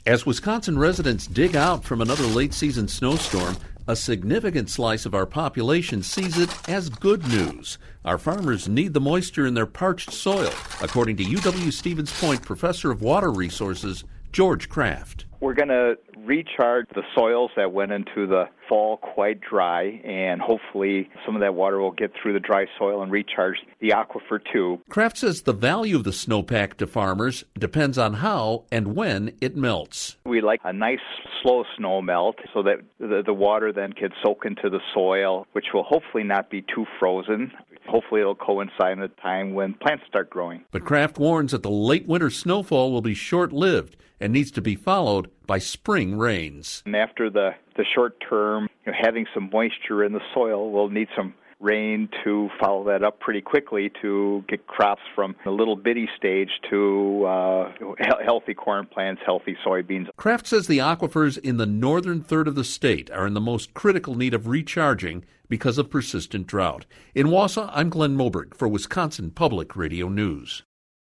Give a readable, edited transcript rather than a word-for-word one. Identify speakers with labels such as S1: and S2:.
S1: As Wisconsin residents dig out from another late-season snowstorm, a significant slice of our population sees it as good news. Our farmers need the moisture in their parched soil, according to UW-Stevens Point professor of water resources, George Kraft.
S2: We're going to recharge the soils that went into the fall quite dry, and hopefully some of that water will get through the dry soil and recharge the aquifer too.
S1: Kraft says the value of the snowpack to farmers depends on how and when it melts.
S2: We like a nice slow snow melt so that the water then can soak into the soil, which will hopefully not be too frozen. Hopefully it'll coincide at a time when plants start growing.
S1: But Kraft warns that the late winter snowfall will be short-lived and needs to be followed by spring rains.
S2: And after the short term, having some moisture in the soil, we'll need some rain to follow that up pretty quickly to get crops from a little bitty stage to healthy corn plants, healthy soybeans.
S1: Kraft says the aquifers in the northern third of the state are in the most critical need of recharging because of persistent drought. In Wausau, I'm Glenn Moberg for Wisconsin Public Radio News.